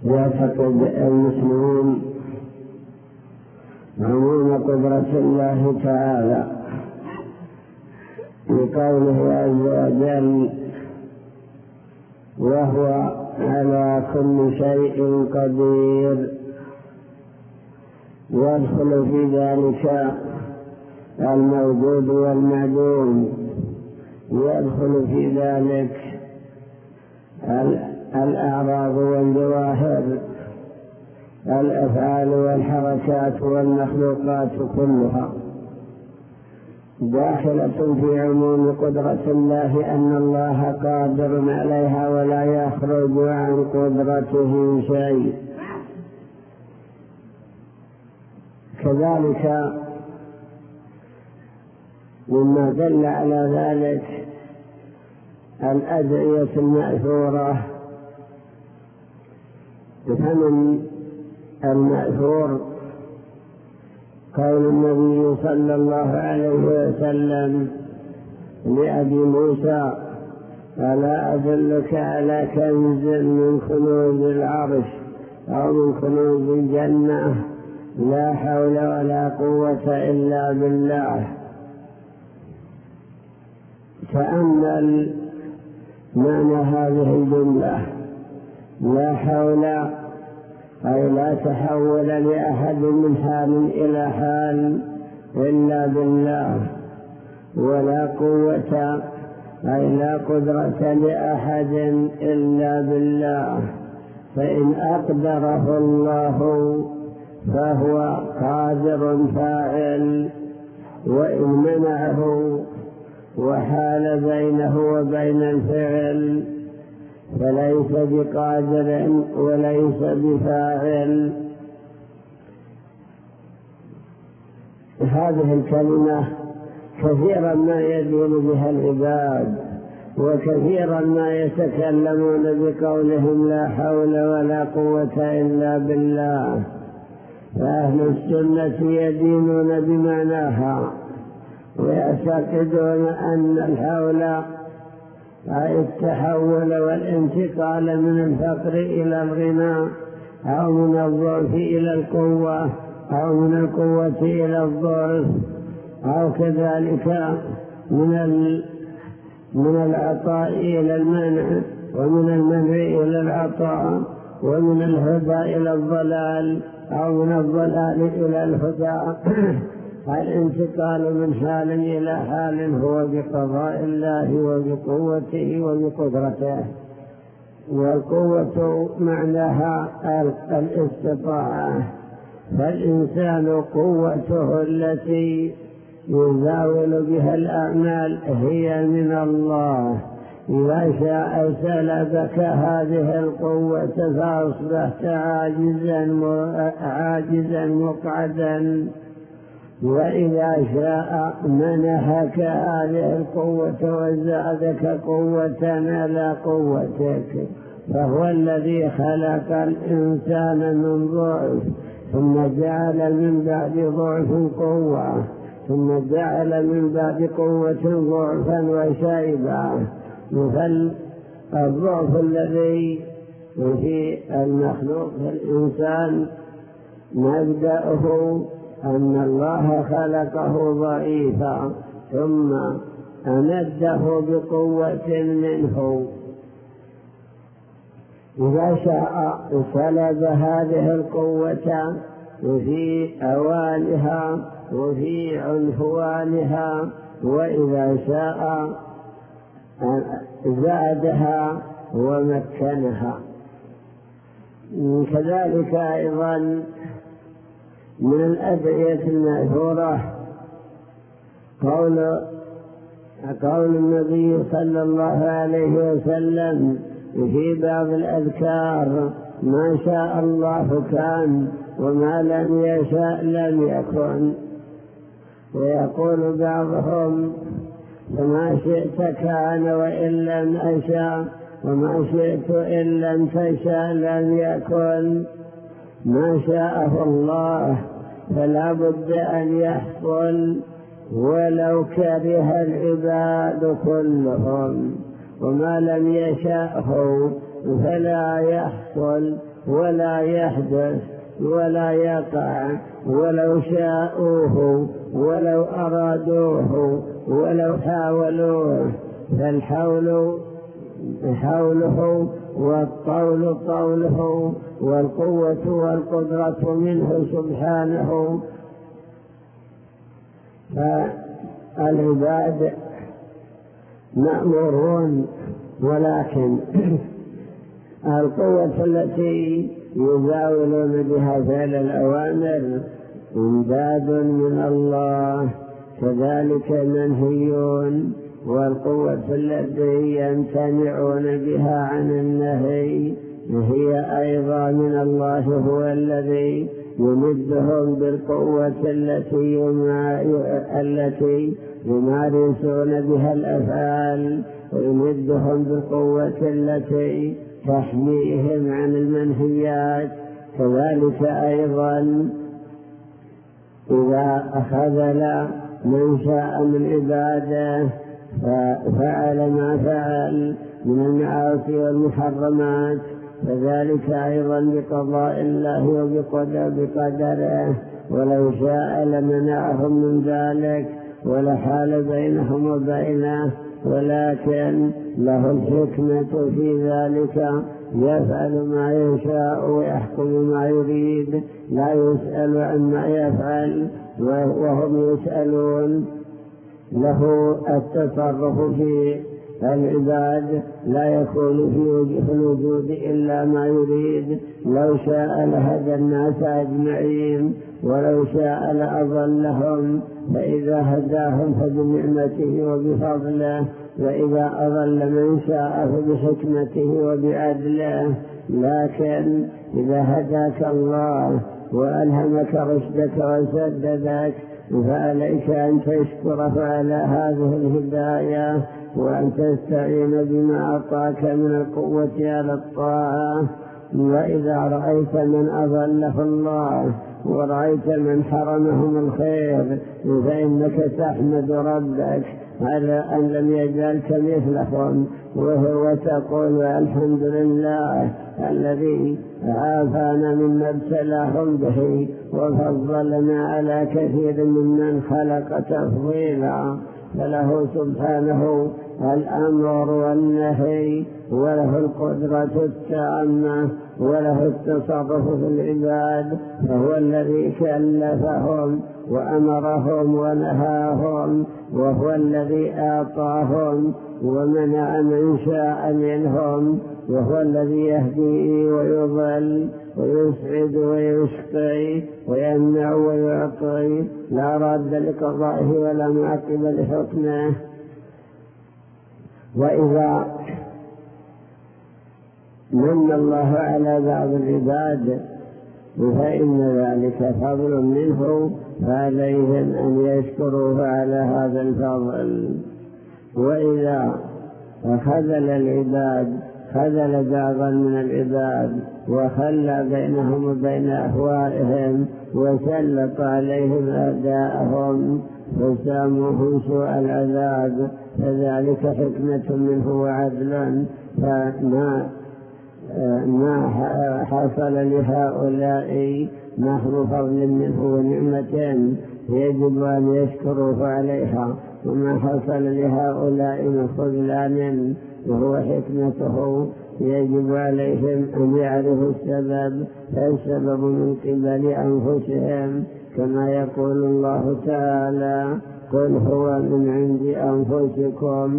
يعتقد المسلمون عموم قدرة الله تعالى بقوله عز وجل: وهو على كل شيء قدير. يدخل في ذلك الموجود والمعدوم، يدخل في ذلك الأعراض والجواهر، الأفعال والحركات والمخلوقات كلها داخلة في عموم قدرة الله، أن الله قادر عليها ولا يخرج عن قدرته شيء. كذلك مما دل على ذلك الأدعية المأثورة، فمن المأثور قول النبي صلى الله عليه وسلم لأبي موسى: ألا أدلك على كنز من كنوز العرش أو من كنوز الجنة لا حول ولا قوة إلا بالله. تأمل معنى هذه الجملة: لا حول، أي لا تحول لأحد من حال إلى حال إلا بالله، ولا قوة، أي لا قدرة لأحد إلا بالله. فإن أقدره الله فهو قادر فاعل، وإن منعه وحال بينه وبين الفعل فليس بقادر وليس بفاعل. هذه الكلمة كثيرا ما يدين بها العباد، وكثيرا ما يتكلمون بقولهم لا حول ولا قوة إلا بالله. فأهل السنة يدينون بمعناها ويعتقدون أن الحول أي التحول والانتقال من الفقر إلى الغنى، أو من الضعف إلى القوة، أو من القوة إلى الضعف، أو كذلك من العطاء إلى المنع، ومن المنع إلى العطاء، ومن الهدى إلى الضلال، أو من الضلال إلى الهدى. الانتقال من حال إلى حال هو بقضاء الله وبقوته وبقدرته، والقوة معناها الاستطاعة. فالإنسان قوته التي يزاول بها الأعمال هي من الله. إذا شاء سلبك هذه القوة فأصبحت عاجزا مقعدا، وإذا شاء منحك هذه القوة وزادك قوة على قوتك. فهو الذي خلق الإنسان من ضعف، ثم جعل من بعد ضعف قوة، ثم جعل من بعد قوة ضعفا وشيبا. مثل الضعف الذي في المخلوق في الإنسان مبدأه أن الله خلقه ضعيفا ثم أمده بقوة منه. إذا شاء سلب هذه القوة في أوانها وفي عنفوانها، وإذا شاء زادها ومكنها. كذلك أيضا من الأدعية المأثورة قول النبي صلى الله عليه وسلم في بعض الأذكار: ما شاء الله كان وما لم يشاء لم يكن. ويقول بعضهم: فما شئت كان وإن لم أشاء، وما شئت إن لم تشاء لم يكن. ما شاءه الله فلا بد أن يحصل ولو كره العباد كلهم، وما لم يشاءه فلا يحصل ولا يحدث ولا يقع ولو شاءوه ولو أرادوه ولو حاولوه، فالحول حوله والطول طوله والقوة والقدرة منه سبحانه. فالعباد مأمورون، ولكن القوة التي يزاولون بها فعل الأوامر إمداد من الله، كذلك منهيون، والقوة التي يمتنعون بها عن النهي هي أيضا من الله، هو الذي يمدهم بالقوة التي يمارسون بها الأفعال، ويمدهم بالقوة التي تحميهم عن المنهيات. كذلك أيضا إذا أخذل من شاء من عباده ففعل ما فعل من المعاصي والمحرمات، فذلك أيضا بقضاء الله وبقدره، ولو شاء لمنعهم من ذلك ولحال بينهم وبينه، ولكن له الحكمة في ذلك، يفعل ما يشاء ويحكم ما يريد، لا يسأل عما يفعل وهم يسألون. له التصرف في العباد، لا يكون في الوجود إلا ما يريد. لو شاء لهدى الناس أجمعين، ولو شاء لأضلهم، فإذا هداهم فبنعمته وبفضله، وإذا أضل من شاء فبحكمته وبعدله. لكن إذا هداك الله وألهمك رشدك وسددك، فعليك أن تشكر على هذه الهداية، وأن تستعين بما أعطاك من القوة على الطاعة. وإذا رأيت من أضله الله ورأيت من حرمهم الخير، فإنك تحمد ربك على أن لم يجعلك مثلهم، وهو تقول الحمد لله الذي عافانا مما ابتلاهم به وفضلنا على كثير ممن خلق تفضيلا. فله سبحانه الأمر والنهي، وله القدرة التامة، وله التصرف في العباد، فهو الذي كلفهم وأمرهم ونهاهم، وهو الذي أعطاهم ومنع من شاء منهم، وهو الذي يهدي ويضل ويسعد ويشقي ويمنع ويعطي، لا راد لقضائه ولا معقب لحكمه. وإذا من الله على بعض العباد فإن ذلك فضل منه، فعليهم أن يشكروه على هذا الفضل. وإذا خذل العباد، خذل بعضا من العباد وخلى بينهم وبين أهوائهم وسلط عليهم أعداءهم فساموهم سوء العذاب، فذلك حكمة منه وعدل. فما حصل لهؤلاء محض فضل منه ونعمة يجب أن يشكروا عليها، وما حصل لهؤلاء من خذلان وهو حكمته يجب عليهم أن يعرفوا السبب، فالسبب من قبل أنفسهم، كما يقول الله تعالى: قل هو من عند أنفسكم.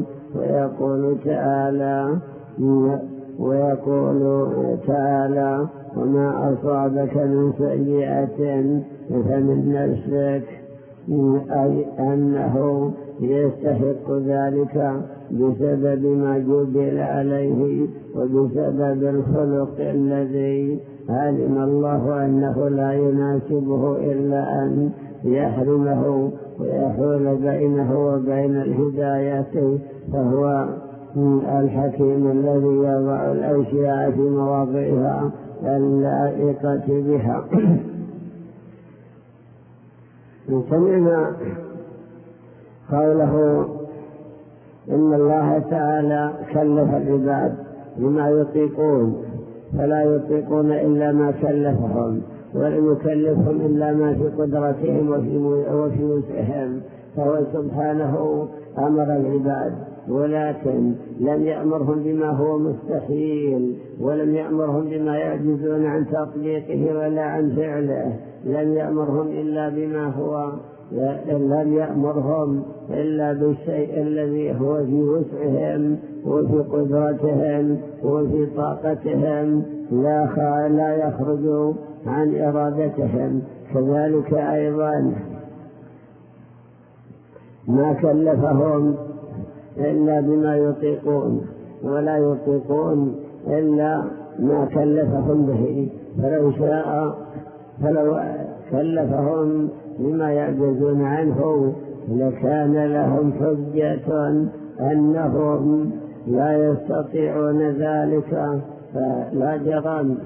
ويقول تعالى: وما أصابك من سيئة فمن نفسك، أي أنه يستحق ذلك بسبب ما جبل عليه وبسبب الخلق الذي علم الله أنه لا يناسبه إلا أن يحرمه ويحول بينه وبين الهداية. فهو الحكيم الذي يضع الأشياء في مواضعها اللائقة بها. سمعنا قوله إن الله تعالى كلف العباد بما يطيقون، فلا يطيقون إلا ما كلفهم، ولم يكلفهم إلا ما في قدرتهم وفي وسعهم. فهو سبحانه أمر العباد، ولكن لم يأمرهم بما هو مستحيل، ولم يأمرهم بما يعجزون عن تطبيقه ولا عن فعله. لم يأمرهم إلا بالشيء الذي هو في وسعهم وفي قدرتهم وفي طاقتهم، لا يخرج عن إرادتهم. كذلك أيضا ما كلفهم إلا بما يطيقون، ولا يطيقون إلا ما كلفهم به. فلو كلفهم بما يعجزون عنه لكان لهم حجة أنهم لا يستطيعون ذلك، فلا جرم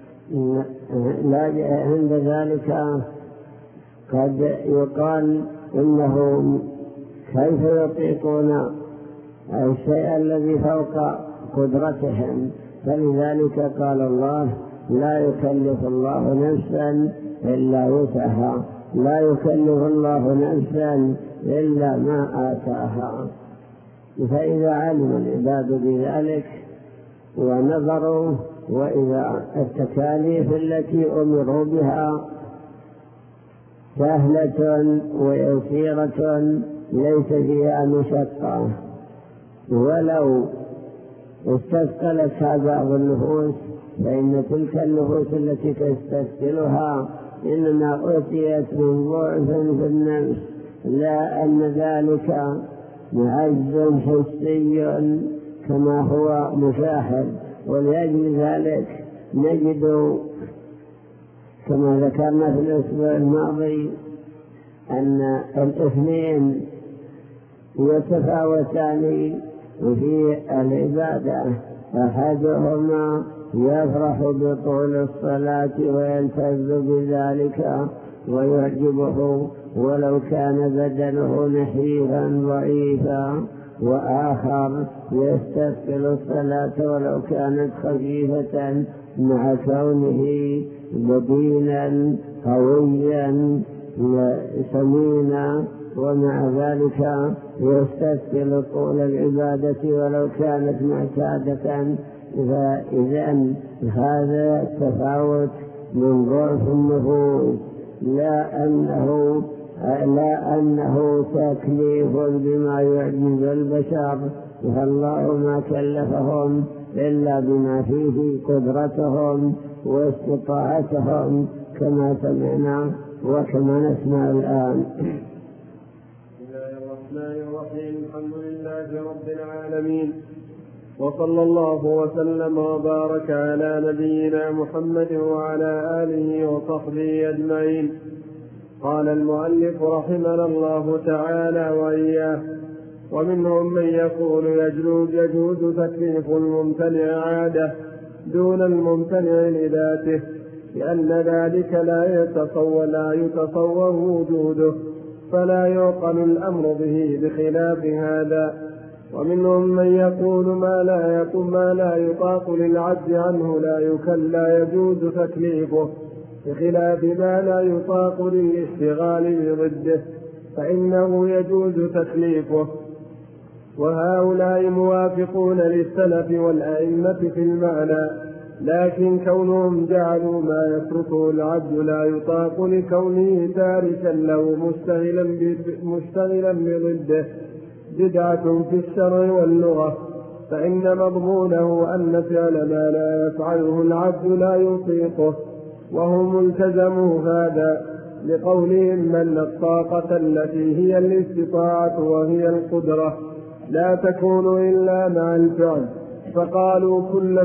عند ذلك قد يقال إنهم كيف يطيقون الشيء الذي فوق قدرتهم. فلذلك قال الله: لا يكلف الله نفسا إلا وسعها، لا يكلف الله نفسا إلا ما آتاها. فإذا علم العباد بذلك ونظروا، وإذا التكاليف التي أمروا بها سهلة ويسيرة ليس فيها مشقة، ولو استثقلتها بعض النفوس فإن تلك النفوس التي تستثقلها إنما أتيت من ضعف في النفس، لا أن ذلك عجز حسي كما هو مشاهد. ولأجل ذلك نجد كما ذكرنا في الأسبوع الماضي أن الاثنين يتفاوتان في العبادة. أحدهما يفرح بطول الصلاة ويلتز بذلك ويعجبه ولو كان بدنه نحيفا ضعيفا، وآخر يستثقل الصلاة ولو كانت خفيفة مع كونه بدينا قويا سمينا، ومع ذلك يستثقل طول العبادة ولو كانت معتادة. فإذن هذا التفاوت من ضعف النفوس، لا أنه تكليف بما يعجز البشر، فالله ما كلفهم إلا بما فيه قدرتهم واستطاعتهم كما سمعنا وكما نسمع الآن. بسم الله الرحمن الرحيم. الحمد لله رب العالمين، وصلى الله وسلم وبارك على نبينا محمد وعلى آله وصحبه أجمعين. قال المؤلف رحمنا الله تعالى وإياه: ومنهم من يقول يجوز تكليف الممتنع عادة دون الممتنع لذاته، لأن ذلك لا يتصور وجوده، فلا يعقل الأمر به بخلاف هذا. ومنهم من يقول ما لا يطاق للعجز عنه لا يجوز تكليفه، بخلاف ما لا يطاق للاشتغال بضده فإنه يجوز تكليفه. وهؤلاء موافقون للسلف والأئمة في المعنى، لكن كونهم جعلوا ما يتركه العبد لا يطاق لكونه تاركا له مشتغلا بضده بدعة في الشرع واللغة، فإن مضمونه أن فعل ما لا يفعله العبد لا يطيقه، وهم التزموا هذا لقولهم أن الطاقة التي هي الاستطاعة وهي القدرة لا تكون إلا مع الفعل، فقالوا كل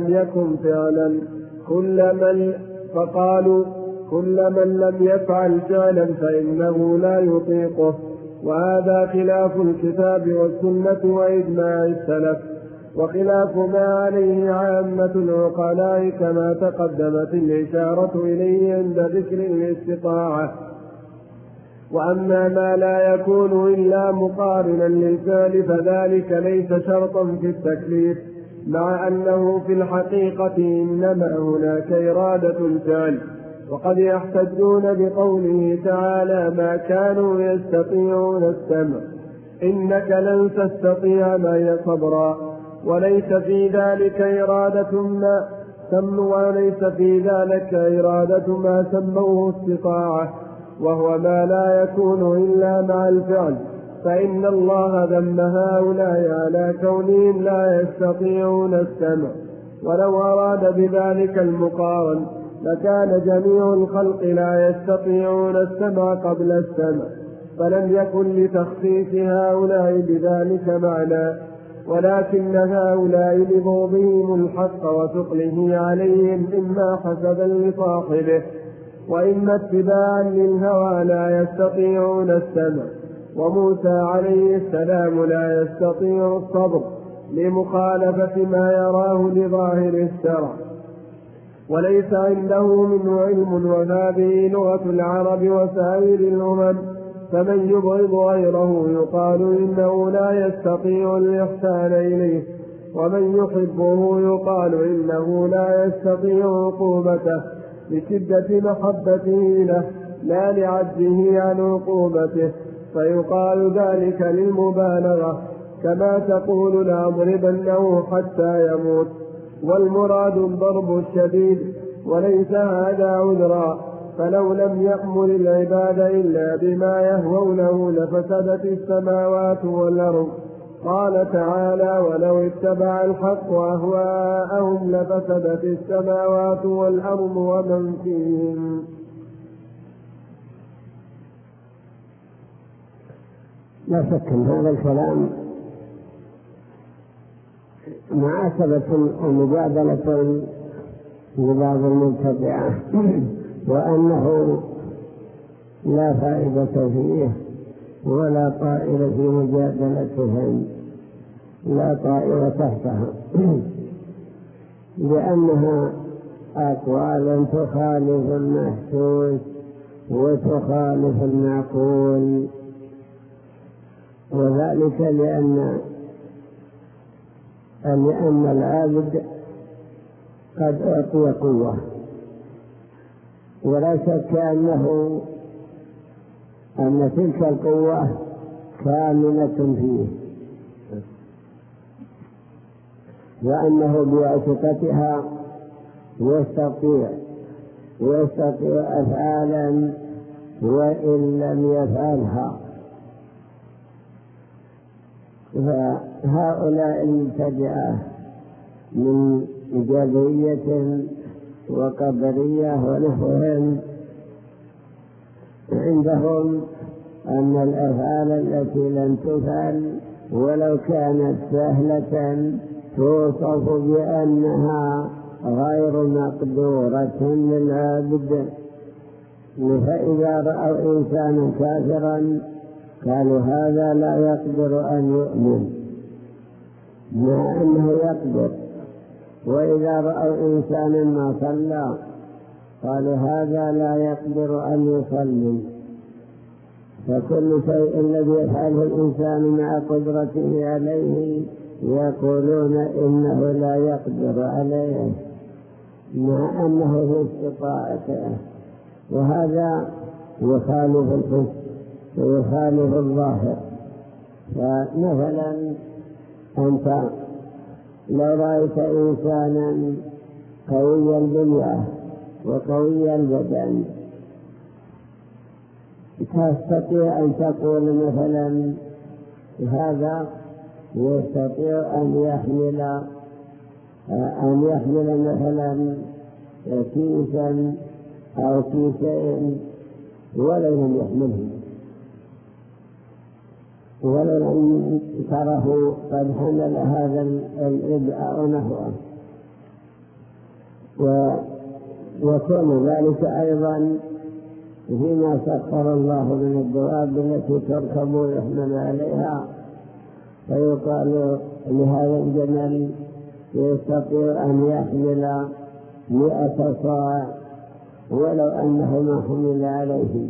من لم يفعل فعلا فإنه لا يطيقه. وهذا خلاف الكتاب والسنة وإجماع السلف، وخلاف ما عليه عامة العقلاء كما تقدمت الإشارة إليه عند ذكر الاستطاعة. وأما ما لا يكون إلا مقارنا للفعل فذلك ليس شرطا في التكليف، مع أنه في الحقيقة إنما هناك إرادة الفعل. وقد يحتجون بقوله تعالى ما كانوا يستطيعون السمع إنك لن تستطيع معي صبرا، وليس في ذلك إرادة ما سموه استطاعة، وهو ما لا يكون إلا مع الفعل، فإن الله ذم هؤلاء على كونهم لا يستطيعون السمع. ولو أراد بذلك المقارن لكان جميع الخلق لا يستطيعون السمع قبل السمع، فلم يكن لتخصيص هؤلاء بذلك معنى، ولكن هؤلاء لبغضهم الحق وثقله عليهم إما حسدا لصاحبه وإما اتباعا للهوى لا يستطيعون السمع. وموسى عليه السلام لا يستطيع الصبر لمخالفة ما يراه لظاهر الشرع، وليس عنده منه علم، وهذه لغة العرب وسائر الأمم، فمن يبغض غيره يقال إنه لا يستطيع الإحسان إليه، ومن يحبه يقال إنه لا يستطيع عقوبته لشدة محبته له لا لعجزه عن عقوبته، فيقال ذلك للمبالغة، كما تقول لأضربنه حتى يموت، والمراد الضرب الشديد، وليس هذا عذرا، فلو لم يأمر العباد إلا بما يهوونه لفسدت السماوات والأرض. قال تعالى ولو اتبع الحق أهواءهم لفسدت السماوات والأرض ومن فيهم. لا شك أن هذا الكلام معاتبة ومجادلة لبعض المبتدعة، وأنه لا فائدة فيه ولا طائر في مجادلتهم، لا طائر تحتها، لأنها أقوال تخالف المحسوس وتخالف المعقول، وذلك لأن العابد قد أعطي قوة، ولا شك أن تلك القوة كامنة فيه، وأنه بواسطتها يستطيع أفعالا وإن لم يفعلها. فهؤلاء المبتدعة من جبرية وقدرية ونحوهم عندهم أن الأفعال التي لم تفعل ولو كانت سهلة توصف بأنها غير مقدورة للعبد، فإذا رأوا إنسانا كافرا قالوا هذا لا يقدر أن يؤمن، مع أنه يقدر. وإذا رأوا إنسانا ما صلى قالوا هذا لا يقدر أن يصلي. فكل شيء الذي يفعله الإنسان مع قدرته عليه يقولون إنه لا يقدر عليه مع أنه في استطاعته، وهذا يخالف الحس ويخالف الظاهر. فمثلا أنت لو رأيت إنسانا قوي البنية وقوي البدن تستطيع أن تقول مثلا هذا يستطيع أن يحمل مثلا كيسا أو كيسين ولو لم يحمله، ولو لم تره قد حمل هذا الإبء أو نحوه. ويكون ذلك أيضا فيما سخر الله من الدواب التي تركب ويحمل عليها، فيقال لهذا الجمل يستطيع أن يحمل 100 صاع ولو أنه ما حمل عليه.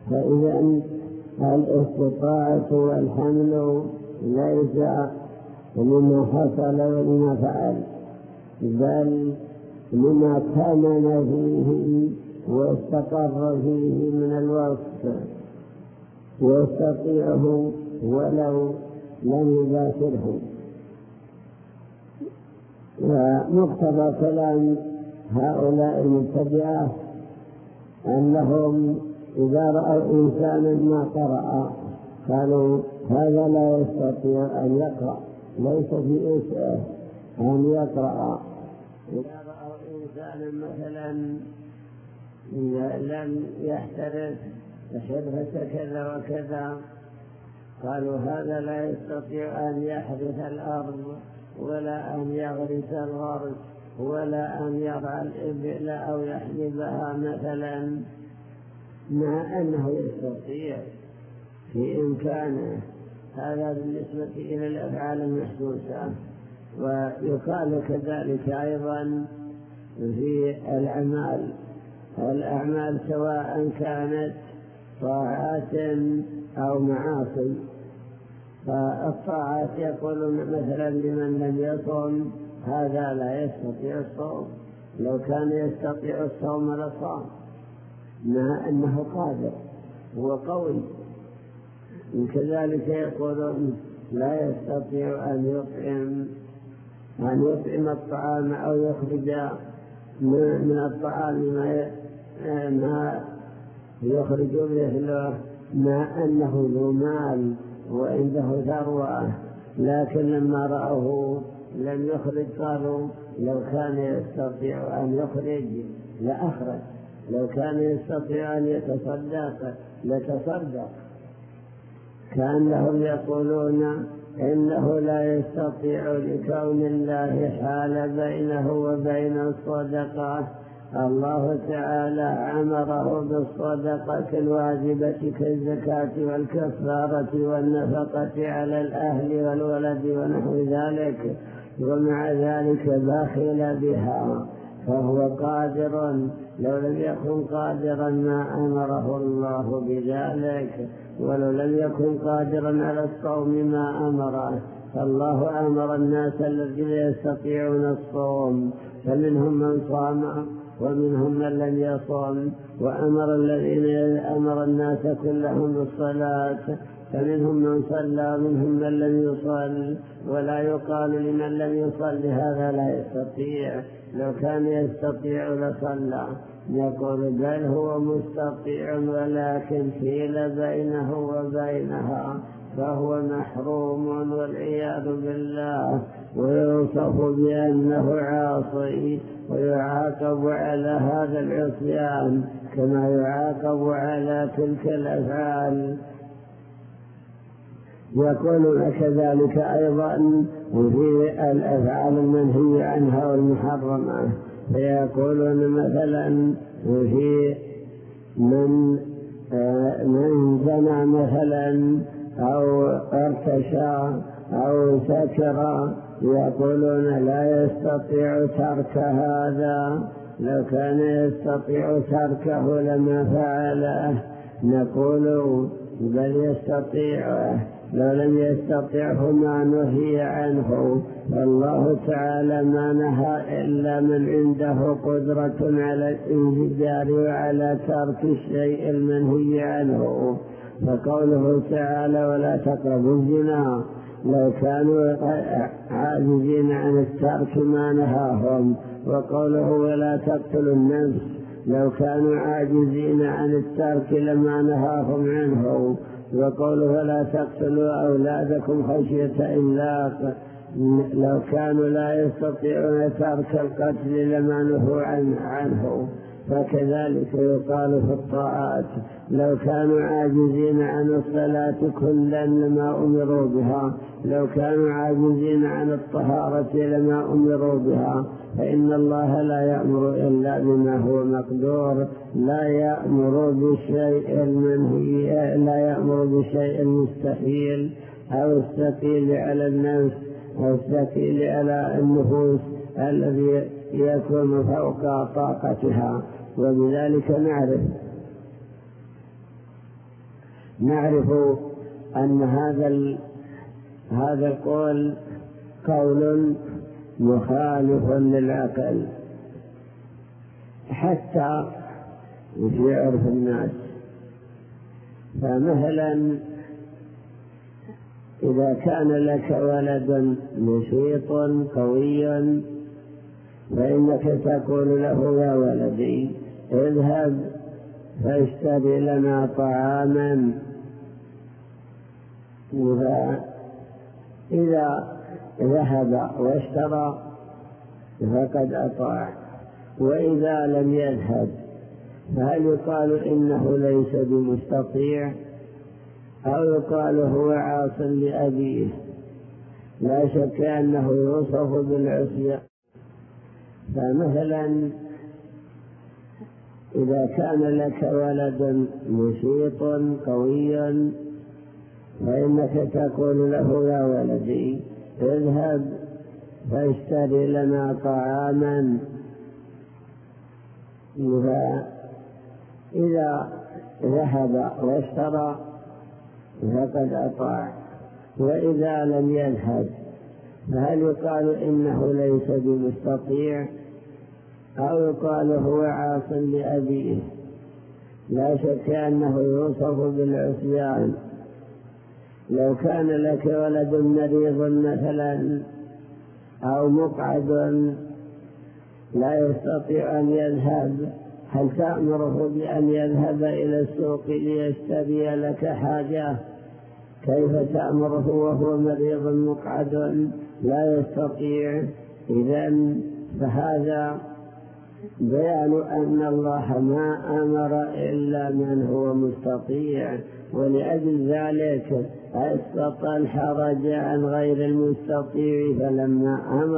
فإذا الاستطاعة والحمل ليس ومما حصل ومما فعل، بل لما كمن فيه واستقر فيه من الوصف يستطيعه ولو لم يباشره. ومقتضى كلام هؤلاء المبتدعة أنهم إذا رأوا إنسانا ما قرأ قالوا هذا لا يستطيع أن يقرأ، ليس في وسعه أن يقرأ. إذا رأوا إنسانا مثلا لم يحترف حرفة كذا وكذا قالوا هذا لا يستطيع أن يحرث الأرض ولا أن يغرس الغرس ولا أن يرعى الإبل أو يحلبها مثلا، مع أنه يستطيع في إمكانه. هذا بالنسبة إلى الأفعال المحسوسة. ويقال كذلك أيضا في الأعمال سواء كانت طاعات أو معاصي. فالطاعات يقولون مثلا لمن لم يصوم هذا لا يستطيع الصوم، لو كان يستطيع الصوم لصام، مع أنه قادر وقوي. وكذلك يقولون لا يستطيع أن يطعم الطعام أو يخرج من الطعام ما يخرج مثله، مع أنه ذو مال وعنده ثروة، لكن لما رأوه لم يخرج قالوا لو كان يستطيع أن يخرج لأخرج، لو كان يستطيع أن يتصدق لتصدق. كأنهم يقولون إنه لا يستطيع لكون الله حال بينه وبين الصدقة. الله تعالى أمره بالصدقة الواجبة كالزكاة والكفارة والنفقة على الأهل والولد ونحو ذلك، ومع ذلك بخل بها، فهو قادر. لو لم يكن قادرا ما أمره الله بذلك، ولو لم يكن قادرا على الصوم ما أمره. فالله أمر الناس الذين يستطيعون الصوم، فمنهم من صام ومنهم من لم يصم، أمر الناس كلهم بالصلاة، فمنهم من صلى ومنهم من لم يصل. ولا يقال لمن لم يصل هذا لا يستطيع، لو كان يستطيع لصلى. يقول بل هو مستطيع ولكن حيل بينه وبينها فهو محروم والعياذ بالله، ويوصف بأنه عاصي ويعاقب على هذا العصيان كما يعاقب على تلك الأفعال. يقولون كذلك أيضا في الأفعال المنهي عنها والمحرمة، فيقولون مثلا في من زنى مثلا أو ارتشى أو سكر، يقولون لا يستطيع ترك هذا، لو كان يستطيع تركه لما فعله. نقول بل يستطيعه، لو لم يستطعه ما نهي عنه. فالله تعالى ما نهى إلا من عنده قدرة على الانزجار وعلى ترك الشيء المنهي عنه. فقوله تعالى ولا تقربوا الزنا، لو كانوا عاجزين عن الترك ما نهاهم. وقوله ولا تقتلوا النفس، لو كانوا عاجزين عن الترك لما نهاهم عنه. وقوله ولا تقتلوا أولادكم خشية إملاق، لو كانوا لا يستطيعون ترك القتل لما نهوا عنه. فكذلك يقال في الطاعات، لو كانوا عاجزين عن الصلاة كلا لما أمروا بها، لو كانوا عاجزين عن الطهارة لما أمروا بها. فإن الله لا يأمر إلا بما هو مقدور، لا يأمر بالشيء المنهي، لا يأمر بالشيء المستحيل أو الثقيل على النفس أو الثقيل على النفوس الذي يكون فوق طاقتها. وبذلك نعرف أن هذا القول قول مخالف للعقل حتى في عرف الناس. فمثلا إذا كان لك ولد نشيط قوي فإنك تقول له يا ولدي اذهب فاشتري لنا طعاما، إذا ذهب واشترى فقد أطاع، وإذا لم يذهب فهل يقال إنه ليس بمستطيع أو يقال هو عاص لأبيه؟ لا شك أنه يوصف بالعصيان. فمثلا إذا كان لك ولد نشيط قوي فإنك تقول له يا ولدي اذهب فاشتري لنا طعاما، إذا ذهب واشترى فقد أطاع، وإذا لم يذهب فهل يقال إنه ليس بمستطيع أو يقال هو عاص لأبيه؟ لا شك أنه يوصف بالعصيان. لو كان لك ولد مريض مثلا أو مقعد لا يستطيع أن يذهب، هل تأمره بأن يذهب إلى السوق ليشتري لك حاجة؟ كيف تأمره وهو مريض مقعد لا يستطيع؟ إذن فهذا بيان أن الله ما أمر إلا من هو مستطيع، ولأجل ذلك أسقط الحرج عن غير المستطيع. فلما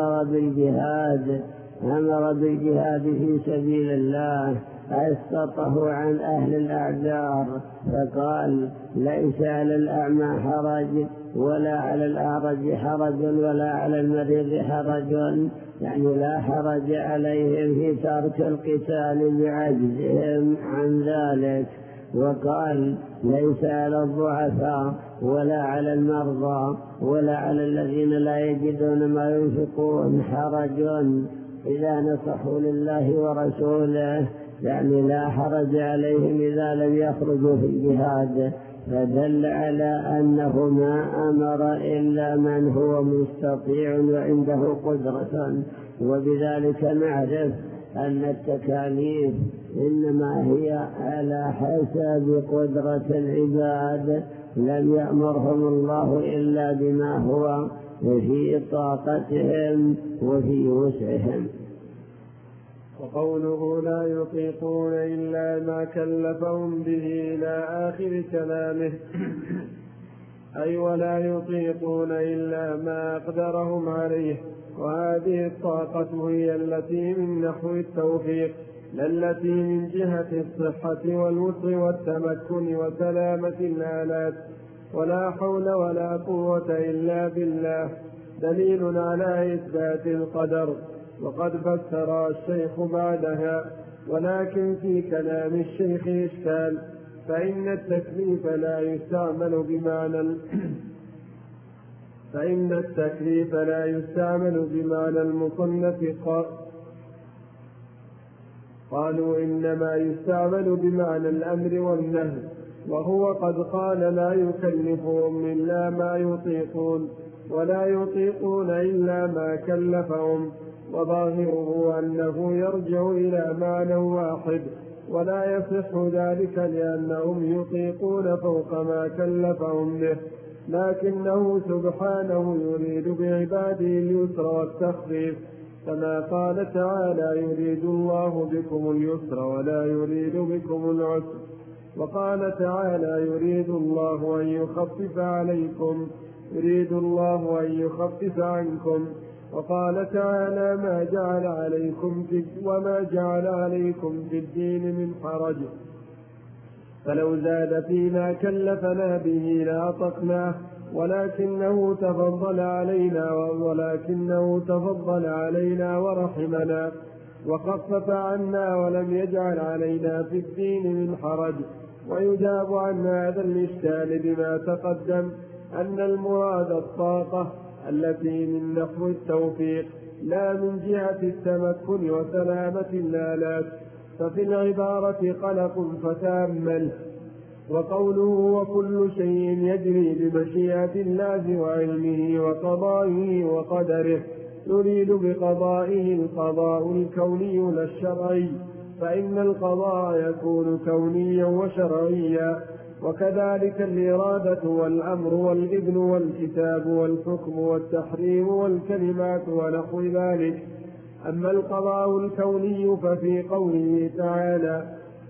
أمر بالجهاد في سبيل الله أسقطه عن أهل الأعذار، فقال ليس على الأعمى حرج ولا على الأعرج حرج ولا على المريض حرج، يعني لا حرج عليهم في ترك القتال بعجزهم عن ذلك. وقال ليس على الضعفاء ولا على المرضى ولا على الذين لا يجدون ما ينفقون حرج إذا نصحوا لله ورسوله، يعني لا حرج عليهم إذا لم يخرجوا في الجهاد. فدل على أنه ما أمر إلا من هو مستطيع وعنده قدرة. وبذلك نعرف أن التكاليف إنما هي على حسب قدرة العباد، لم يأمرهم الله إلا بما هو في طاقتهم وفي وسعهم. وقوله لا يطيقون إلا ما كلفهم به إلى آخر كلامه أي ولا يطيقون إلا ما أقدرهم عليه. وهذه الطاقة هي التي من نحو التوفيق، لا التي من جهة الصحة والوسع والتمكن وسلامة الآلات. ولا حول ولا قوة إلا بالله دليل على إثبات القدر. وقد فسر الشيخ بعدها: ولكن في كلام الشيخ إشكال، فإن التكليف لا يستعمل بمعنى المصنف. قالوا إنما يستعمل بمعنى الأمر والنهي، وهو قد قال لا يكلفهم إلا ما يطيقون ولا يطيقون إلا ما كلفهم، وظاهره أنه يرجع إلى معنى واحد، ولا يصح ذلك لأنهم يطيقون فوق ما كلفهم به، لكنه سبحانه يريد بعباده اليسر والتخفيف، كما قال تعالى: يريد الله بكم اليسر ولا يريد بكم العسر. وقال تعالى: يريد الله أن يخفف عنكم. وقال تعالى: وما جعل عليكم في الدين من حرج، فلو زاد فيما كلفنا به لأطقناه، ولكنه تفضل علينا ورحمنا وخفف عنا ولم يجعل علينا في الدين من حرج. ويجاب عن هذا الإشكال بما تقدم أن المراد الطاقة التي من نحو التوفيق لا من جهة التمكن وسلامة الآلات، ففي العبارة قلق فتأمل. وقوله وكل شيء يجري بمشيئة الله وعلمه وقضائه وقدره، يريد بقضائه القضاء الكوني لا الشرعي، فإن القضاء يكون كونيا وشرعيا، وكذلك الإرادة والأمر والإذن والكتاب والحكم والتحريم والكلمات ونحو ذلك. أما القضاء الكوني ففي قوله تعالى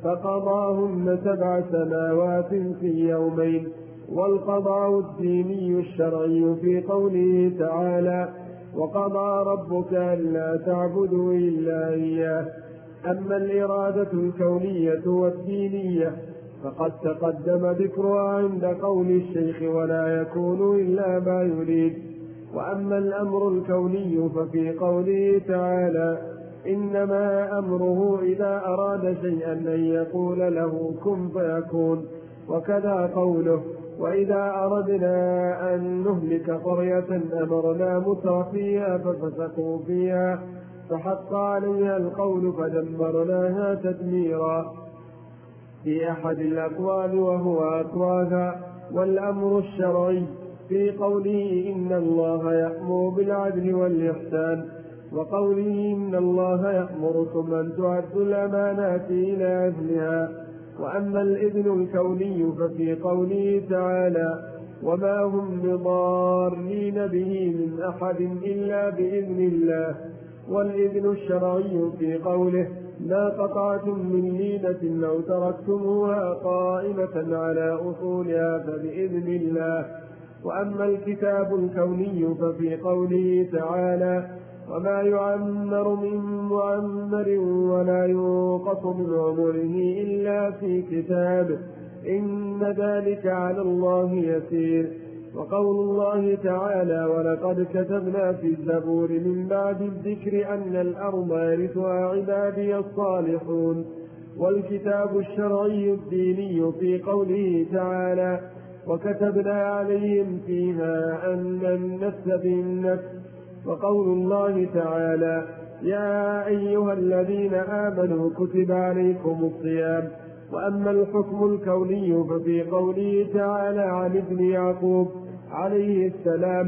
فقضاهن 7 سماوات في يومين، والقضاء الديني الشرعي في قوله تعالى وقضى ربك ألا تعبدوا إلا إياه. أما الإرادة الكونية والدينية فقد تقدم ذكرها عند قول الشيخ ولا يكون إلا ما يريد. وأما الأمر الكوني ففي قوله تعالى إنما أمره إذا أراد شيئا أن يقول له كن فيكون، وكذا قوله وإذا أردنا أن نهلك قرية أمرنا مترفيها ففسقوا فيها فحق عليها القول فدمرناها تدميرا في أحد الأقوال وهو أقواها. والأمر الشرعي في قوله إن الله يأمر بالعدل والإحسان، وقوله إن الله يأمركم أن تؤدوا الأمانات إلى أهلها. وأما الإذن الكوني ففي قوله تعالى وما هم بضارين به من أحد إلا بإذن الله. والإذن الشرعي في قوله ما قطعتم من لينة أو تركتموها قائمة على أصولها فبإذن الله. وأما الكتاب الكوني ففي قوله تعالى وما يعمر من معمر ولا ينقص من عمره إلا في كتاب إن ذلك على الله يسير. وقول الله تعالى ولقد كتبنا في الزبور من بعد الذكر أن الأرض يرثها عبادي الصالحون. والكتاب الشرعي الديني في قوله تعالى وكتبنا عليهم فيها أن النفس بالنفس. وقول الله تعالى يا أيها الذين آمنوا كتب عليكم الصيام. وأما الحكم الكوني ففي قوله تعالى عن ابن يعقوب عليه السلام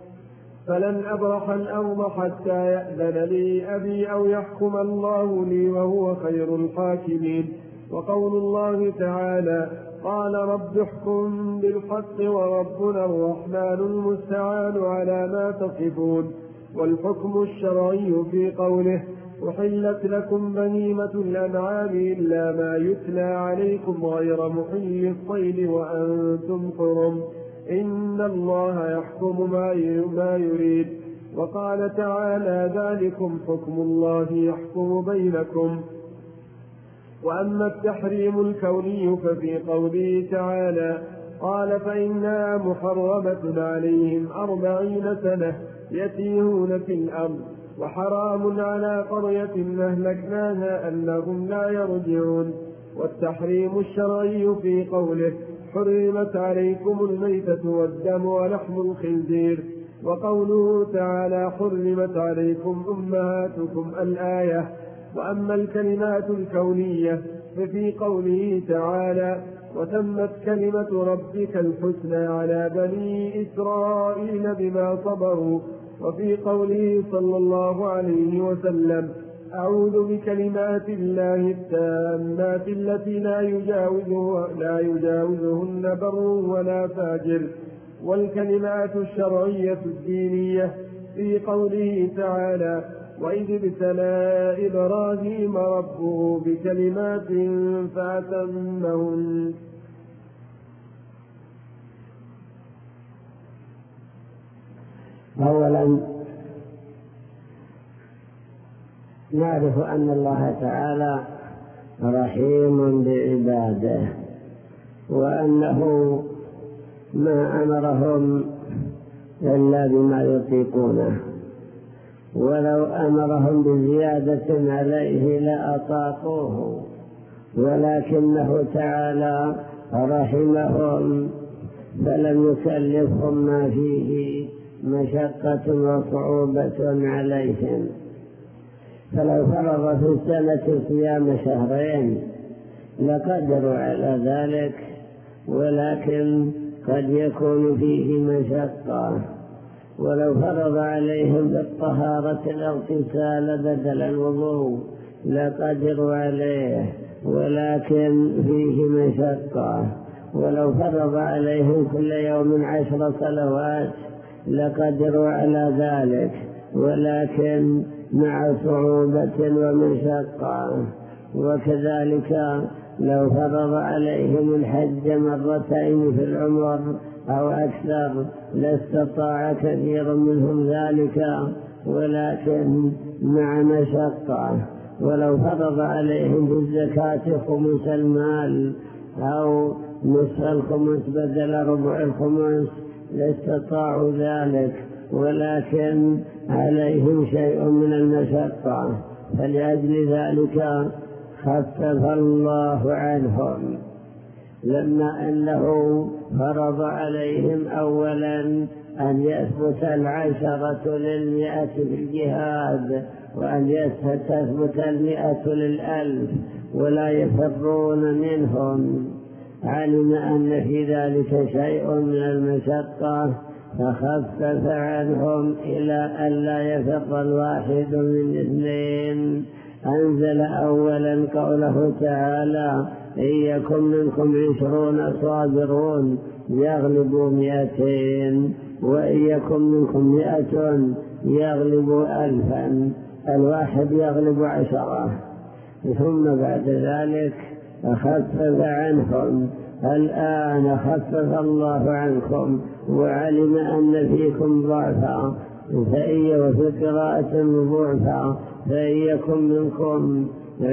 فلن أبرح الأرض حتى يأذن لي أبي أو يحكم الله لي وهو خير الحاكمين. وقول الله تعالى قال رب احكم بالحق وربنا الرحمن المستعان على ما تصفون. والحكم الشرعي في قوله أحلت لكم بهيمة الأنعام إلا ما يتلى عليكم غير محل الصيد وأنتم حرم إن الله يحكم ما يريد. وقال تعالى ذلكم حكم الله يحكم بينكم. وأما التحريم الكوني ففي قوله تعالى قال فإنها محرمة عليهم 40 سنة يتيهون في الأرض وحرام على قرية أهلكناها أنهم لا يرجعون. والتحريم الشرعي في قوله حرمت عليكم الميتة والدم ولحم الخنزير. وقوله تعالى حرمت عليكم أمهاتكم الآية. وأما الكلمات الكونية ففي قوله تعالى وتمت كلمة ربك الحسنى على بني إسرائيل بما صبروا. وفي قوله صلى الله عليه وسلم أعوذ بكلمات الله التامات التي لا يجاوزهن بر ولا فاجر. والكلمات الشرعية الدينية في قوله تعالى وإذ ابتلى إبراهيم ربه بكلمات فأتمهن. أولا نعرف أن الله تعالى رحيم بعباده، وأنه ما أمرهم إلا بما يطيقونه، ولو أمرهم بزيادة عليه لأطاقوه، ولكنه تعالى رحمهم فلم يكلفهم ما فيه مشقة وصعوبة عليهم. فلو فرض في السنة صيام شهرين لقدروا على ذلك، ولكن قد يكون فيه مشقة. ولو فرض عليهم بالطهارة الاغتسال بدل الوضوء لقدروا عليه، ولكن فيه مشقة. ولو فرض عليهم كل يوم 10 صلوات لقدروا على ذلك، ولكن مع صعوبة ومشقة. وكذلك لو فرض عليهم الحج 2 في العمر أو أكثر لاستطاع كثير منهم ذلك، ولكن مع مشقة. ولو فرض عليهم في الزكاة 5 المال أو نصف الخمس بدل ربع الخمس لاستطاعوا ذلك، ولكن عليهم شيء من المشقة، فلأجل ذلك خفف الله عنهم، لما أنه فرض عليهم أولا أن يثبت 10 للمئة في الجهاد، وأن تثبت 100 للألف ولا يفرون منهم. علم أن في ذلك شيء من المشقة فخفف عنهم إلى أن لا يفر الواحد من 2. أنزل أولا قوله تعالى: إن يكن منكم 20 صابرون يغلبوا 200، وإن يكن منكم 100 يغلبوا 1000. الواحد يغلب 10. ثم بعد ذلك خفف عنهم. الآن خفف الله عنكم وعلم أن فيكم ضعفا، وفي قراءة ضعفا، فإن يكن منكم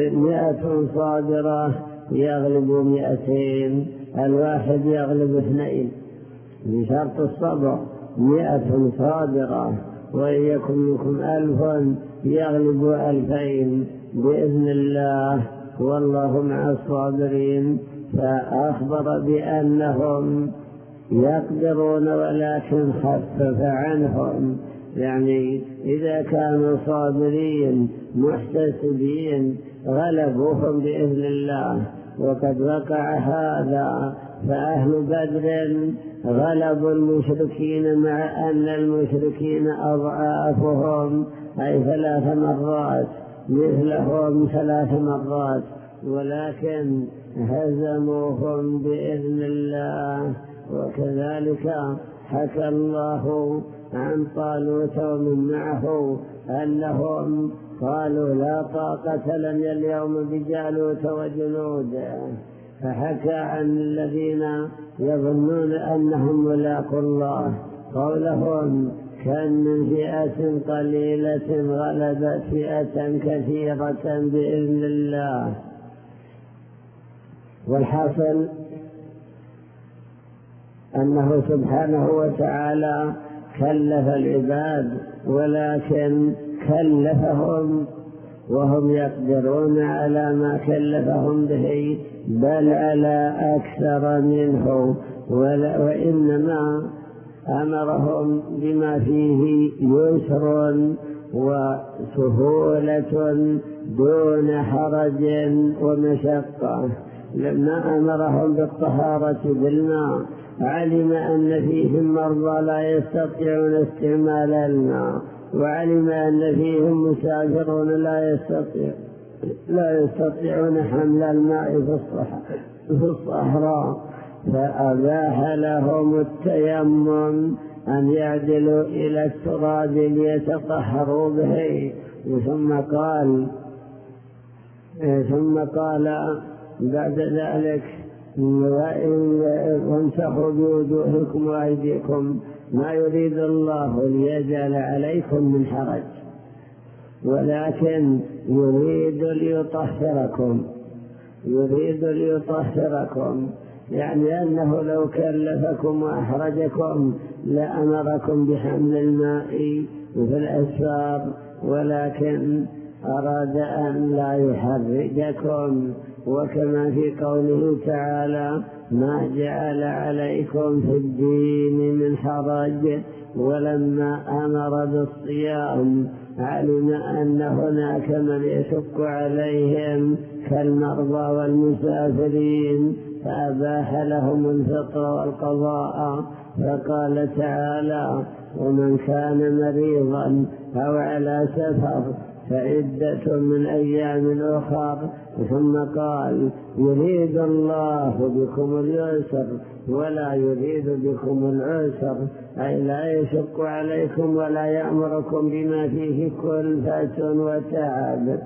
100 صابرة يغلب 200. الواحد يغلب 2 بشرط الصبر. 100 صابرة. وإن يكن منكم 1000 يغلب 2000 بإذن الله، والله مع الصابرين. فأخبر بأنهم يقدرون ولكن خفف عنهم، يعني إذا كانوا صابرين محتسبين غلبوهم بإذن الله. وقد وقع هذا، فأهل بدر غلبوا المشركين مع أن المشركين أضعافهم، أي 3 مرات مثلهم 3 مرات، ولكن هزموهم بإذن الله. وكذلك حكى الله عن طالوت ومن معه أنهم قالوا: لا طاقة لنا اليوم بجالوت وجنوده. فحكى عن الذين يظنون أنهم ملاقوا الله قولهم: كم من فئة قليلة غلبت فئة كثيرة بإذن الله. والحاصل أنه سبحانه وتعالى كلف العباد، ولكن كلفهم وهم يقدرون على ما كلفهم به، بل على أكثر منه، وإنما أمرهم بما فيه يسر وسهولة دون حرج ومشقة. لما أمرهم بالطهارة بالماء علم أن فيهم مرضى لا يستطيعون استعمال الماء، وعلم أن فيهم مسافرون لا يستطيعون حمل الماء في الصحراء، فأباح لهم التيمم أن يعدلوا إلى التراب ليتطهروا به. ثم قال بعد ذلك: وامسحوا بوجوهكم وأيديكم، ما يريد الله ليجعل عليكم من حرج، ولكن يريد ليطهركم، يعني أنه لو كلفكم وأحرجكم لأمركم بحمل الماء في الأسفار، ولكن أراد أن لا يحرجكم وكما في قوله تعالى ما جعل عليكم في الدين من حرج. ولما أمر بالصيام علم أن هناك من يشق عليهم كالمرضى والمسافرين فأباح لهم الفطر والقضاء، فقال تعالى ومن كان مريضا أو على سفر فعدة من أيام أخر. ثم قال يريد الله بكم اليسر ولا يريد بكم العسر، أي لا يشق عليكم ولا يأمركم بما فيه كلفة وتعب.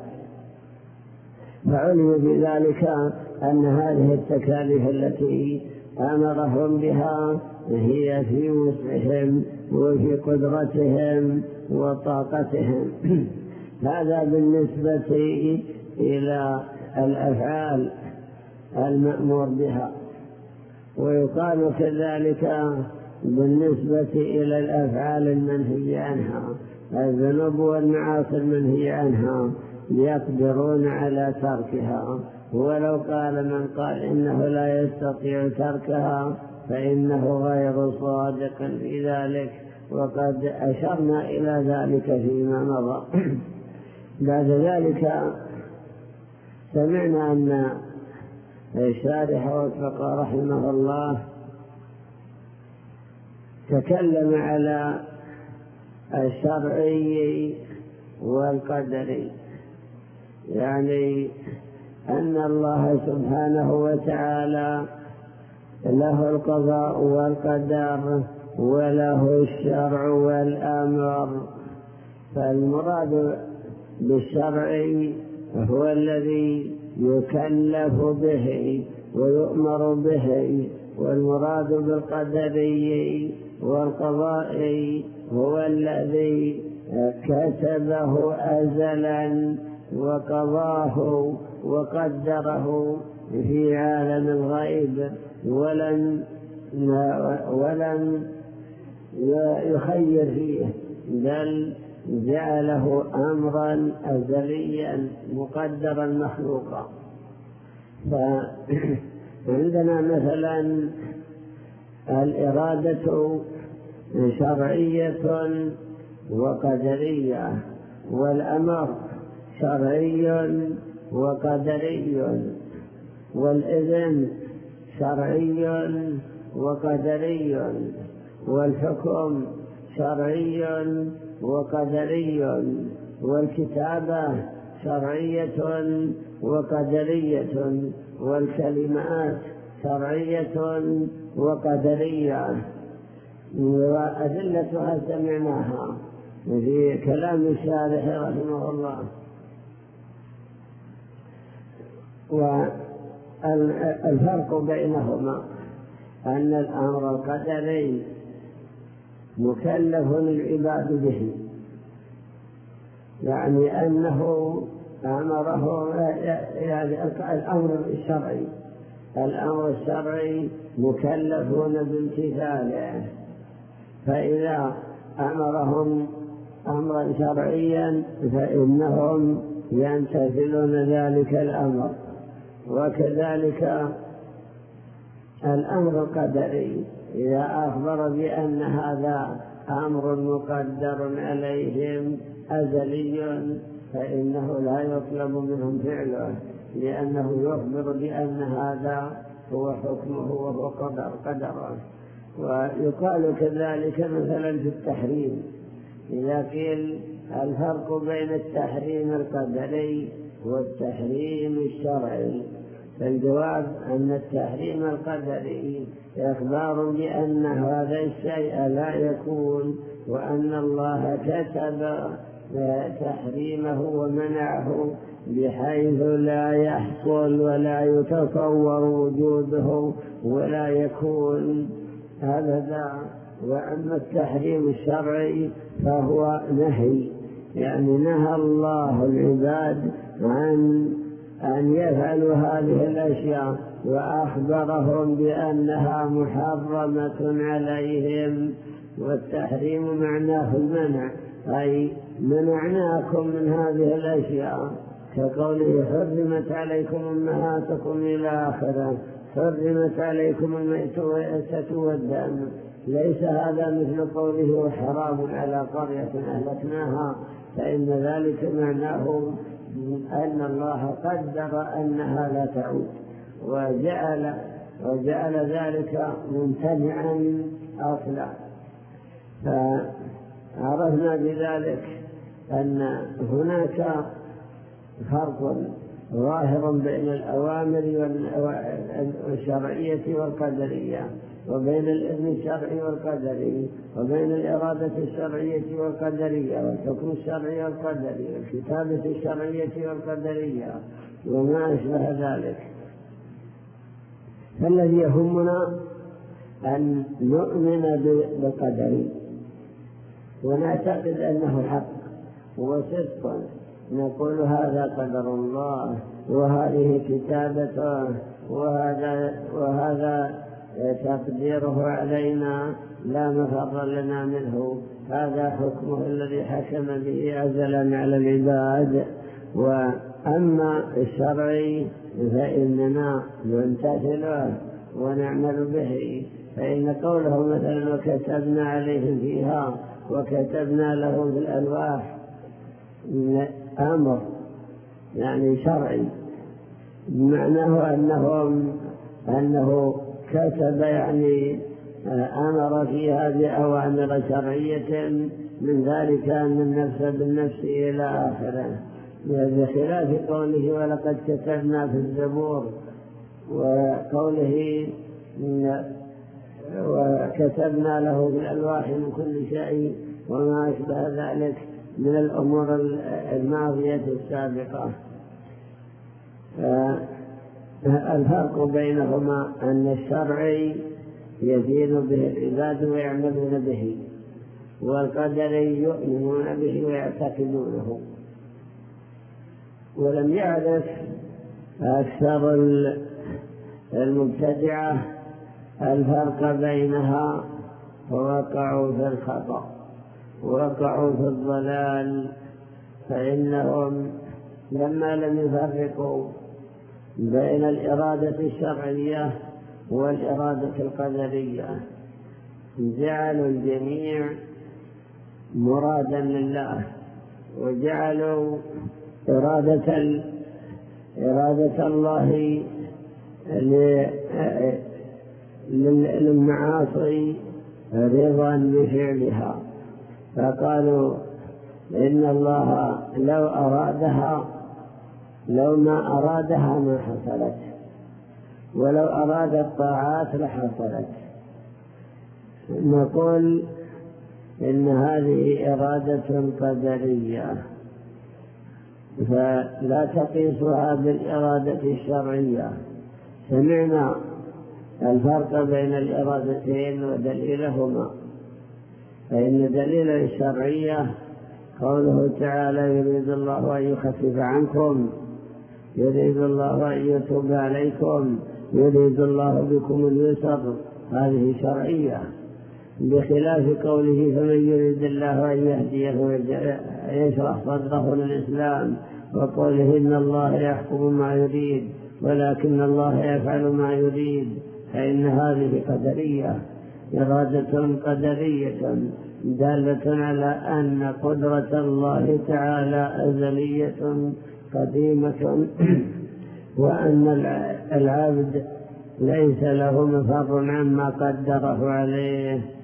فعلم بذلك أن هذه التكاليف التي أمرهم بها هي في وسعهم وفي قدرتهم وطاقتهم. هذا بالنسبة إلى الأفعال المأمور بها. ويقال كذلك بالنسبة إلى الأفعال المنهي عنها، الذنوب والمعاصي المنهي عنها يقدرون على تركها، ولو قال من قال إنه لا يستطيع تركها فإنه غير صادق في ذلك، وقد أشرنا إلى ذلك فيما مضى. بعد ذلك سمعنا أن الشارح وفق رحمه الله تكلم على الشرعي والقدري، يعني أن الله سبحانه وتعالى له القضاء والقدر وله الشرع والأمر. فالمراد بالشرع هو الذي يكلف به ويؤمر به، والمراد بالقدري والقضاء هو الذي كتبه أزلا وقضاه وقدره في عالم الغيب ولم يخير فيه، بل جعله أمرا أزليا مقدرا مخلوقا. فعندنا مثلا الإرادة شرعية وقدرية، والأمر شرعي وقدري، والإذن شرعي وقدري، والحكم شرعي وقدري، والكتابة شرعية وقدرية، والكلمات شرعية وقدرية. وأدلتها سمعناها في كلام الشارح رحمه الله. والفرق بينهما أن الأمر القدري مكلف العباد به، يعني أنه أمره، يعني الأمر الشرعي مكلفون بامتثاله، فإذا أمرهم أمرا شرعيا فإنهم يمتثلون ذلك الأمر. وكذلك الأمر القدري إذا أخبر بأن هذا أمر مقدر عليهم أزلي فإنه لا يطلب منهم فعله، لأنه يخبر بأن هذا هو حكمه وهو قدره. ويقال كذلك مثلا في التحريم، إذا قيل الفرق بين التحريم القدري والتحريم الشرعي، فالجواب أن التحريم القدري إخبار بأن هذا الشيء لا يكون، وأن الله كتب تحريمه ومنعه بحيث لا يحصل ولا يتصور وجوده ولا يكون أبدا. وأما التحريم الشرعي فهو نهي، يعني نهى الله العباد عن أن يفعلوا هذه الأشياء، وأخبرهم بأنها محرمة عليهم. والتحريم معناه المنع، أي منعناكم من هذه الأشياء، كقوله حرمت عليكم أمهاتكم إلى آخره، حرمت عليكم الميتة والدم. ليس هذا مثل قوله حرام على قرية أهلكناها، فإن ذلك معناه أن الله قدر أنها لا تعود وجعل ذلك ممتنعا أصلا. فعرفنا بذلك أن هناك فرق ظاهر بين الأوامر الشرعية والقدرية، وبين الإذن الشرعي والقدري، وبين الإرادة الشرعية والقدرية، والحكم الشرعي والقدري، والكتابة الشرعية والقدرية، وما أشبه ذلك. فالذي يهمنا أن نؤمن بقدر ونعتقد أنه حق وصدق، نقول هذا قدر الله، وهذه كتابته، وهذا تقديره علينا لا مفر لنا منه، هذا حكمه الذي حكم به أزلا على العباد. وأما الشرعي فإننا نمتثله ونعمل به، فإن قوله مثلا وكتبنا عليهم فيها وكتبنا لهم في الألواح أمر يعني شرعي، معناه أنه كتب يعني أمر فيها بأوامر شرعية، من ذلك أن النفس بالنفس إلى آخره، بخلاف قوله ولقد كتبنا في الزبور، وقوله وكتبنا له في الألواح من كل شيء وما أشبه ذلك من الأمور الماضية السابقة. الفرق بينهما أن الشرعي يدين به العباد ويعملون به، والقدري يؤمنون به ويعتقدونه. ولم يعرف أكثر المبتدعة الفرق بينها، ووقعوا في الخطأ، وقعوا في الضلال، فإنهم لما لم يفرقوا بين الإرادة الشرعية والإرادة القدرية جعلوا الجميع مرادا لله، وجعلوا إرادة الله للمعاصي رضا بفعلها، فقالوا إن الله لو ما أرادها ما حصلت، ولو أراد الطاعات لحصلت. نقول إن هذه إرادة قدرية، فلا تقيسها بالإرادة الشرعية. سمعنا الفرق بين الإرادتين ودليلهما، فإن دليل الشرعية قوله تعالى يريد الله أن يخفف عنكم، يريد الله أن يتوب عليكم، يريد الله بكم اليسر، هذه شرعية، بخلاف قوله فمن يريد الله أن يهديه يشرح صدره للإسلام، وقوله إن الله يحكم ما يريد ولكن الله يفعل ما يريد، فإن هذه قدرية، إرادة قدرية دالة على أن قدرة الله تعالى أزلية قديمة، وأن العبد ليس له مفر عما قدره عليه.